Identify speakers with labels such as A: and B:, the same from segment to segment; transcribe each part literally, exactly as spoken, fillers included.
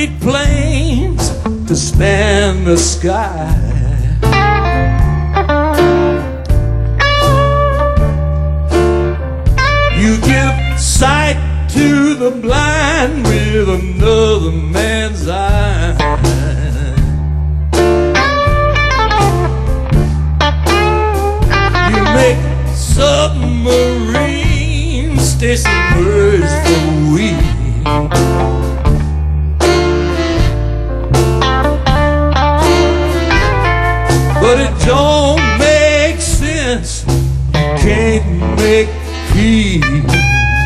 A: concrete planes to span the sky. You give sight to the blind with another man's eye. You make submarines stay submerged for weeks. But it don't make sense. You can't make peace.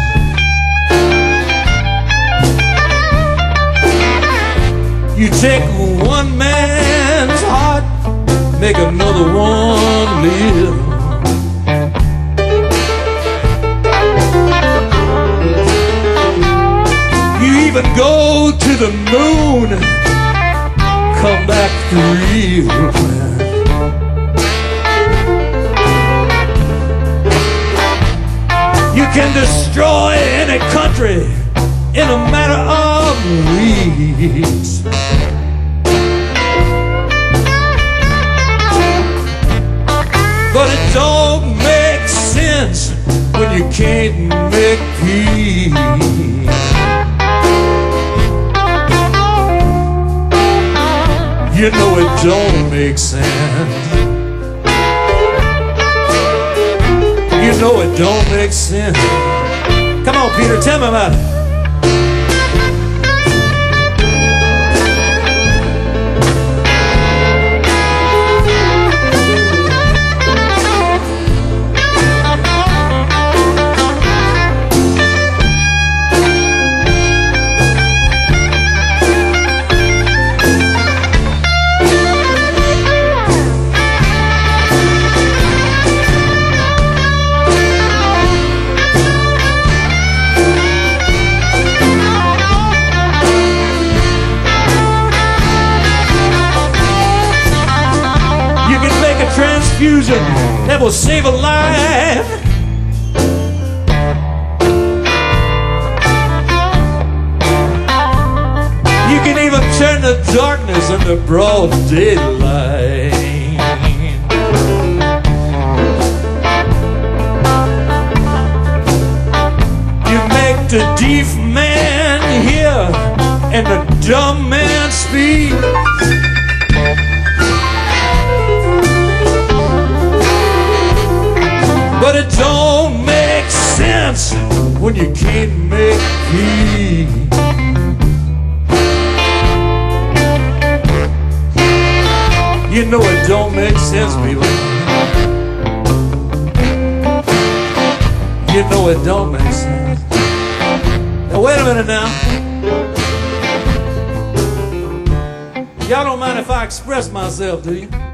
A: You take one man's heart, make another one live. You even go to the moon, come back real. You can destroy any country in a matter of weeks. But it don't make sense when you can't make peace. You know it don't make sense. You know it don't make sense. Come on, Peter, tell me about it. Transfusion that will save a life. You can even turn the darkness into broad daylight. You make the deaf man hear and the dumb man speak. But it don't make sense when you can't make peace. You know it don't make sense, people. You know it don't make sense. Now wait a minute now. Y'all don't mind if I express myself, do you?